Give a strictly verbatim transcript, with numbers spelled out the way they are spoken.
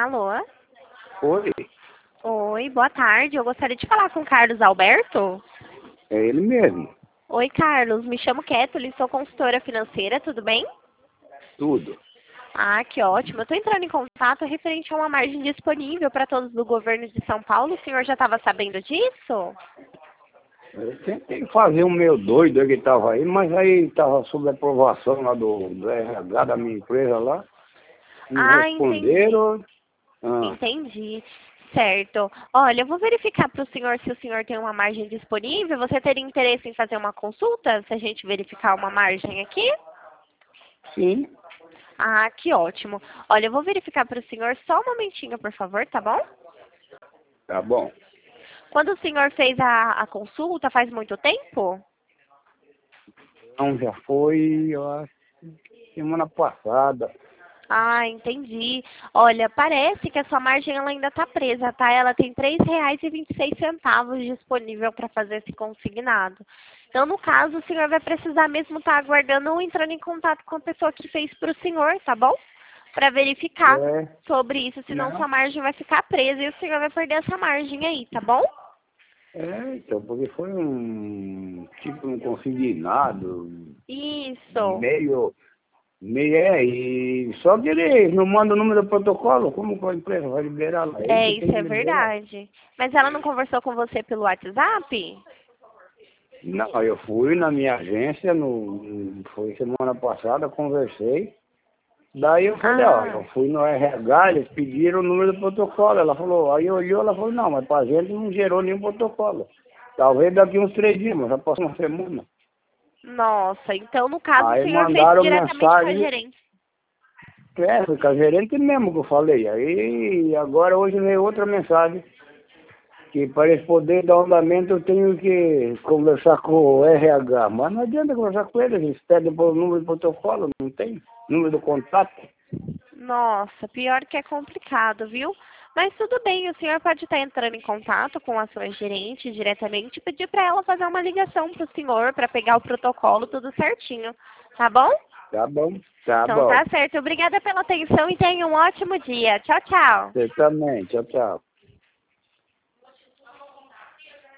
Alô? Oi, Oi, boa tarde. Eu gostaria de falar com o Carlos Alberto. é ele mesmo, Oi, Carlos. Me chamo Kathleen, sou consultora financeira, tudo bem? tudo. Ah, que ótimo. Eu estou entrando em contato referente a uma margem disponível para todos do governo de São Paulo. O senhor já estava sabendo disso? Eu tentei fazer um meio doido aí que estava aí, mas aí estava sob aprovação lá do, do R H da minha empresa lá. Não Ah, entendi. responderam. Ah, Entendi. Certo. Olha, eu vou verificar para o senhor se o senhor tem uma margem disponível. Você teria interesse em fazer uma consulta? Se a gente verificar uma margem aqui? sim, Ah, que ótimo. Olha, eu vou verificar para o senhor só um momentinho, por favor, tá bom? tá bom. Quando o senhor fez a, a consulta, faz muito tempo? Então já foi, eu acho, semana passada. Ah, entendi. Olha, parece que a sua margem ela ainda está presa, tá? Ela tem três reais e vinte e seis centavos disponível para fazer esse consignado. Então, no caso, o senhor vai precisar mesmo estar aguardando ou entrando em contato com a pessoa que fez para o senhor, tá bom? Para verificar É, sobre isso, senão não. sua margem vai ficar presa e o senhor vai perder essa margem aí, tá bom? É, então, porque foi um tipo um consignado, Isso. meio, meio é, e só que ele não manda o número do protocolo, como que a empresa vai liberar lá? Ele É, que tem isso que é liberar. verdade. Mas ela não conversou com você pelo WhatsApp? Não, eu fui na minha agência, no, foi semana passada, conversei. Daí eu falei, ó, eu Ah, fui no R H, eles pediram o número do protocolo. Ela falou, aí olhou, ela falou, não, mas pra gente não gerou nenhum protocolo. Talvez daqui uns três dias, mas já passou uma semana. nossa. Então, no caso, o Aí senhor fez mandaram diretamente com a mensagem, gerente. é, foi com a gerente mesmo que eu falei. Aí agora hoje veio outra mensagem, que para eles poderem dar andamento eu tenho que conversar com o R H. Mas não adianta conversar com eles, eles pedem por número de protocolo, não tem número do contato. Nossa, pior que é complicado, viu? Mas tudo bem, o senhor pode estar entrando em contato com a sua gerente diretamente e pedir para ela fazer uma ligação para o senhor para pegar o protocolo tudo certinho, tá bom? Tá bom, tá Então bom. tá certo. Obrigada pela atenção e tenha um ótimo dia. Tchau, tchau. Você também, tchau, tchau.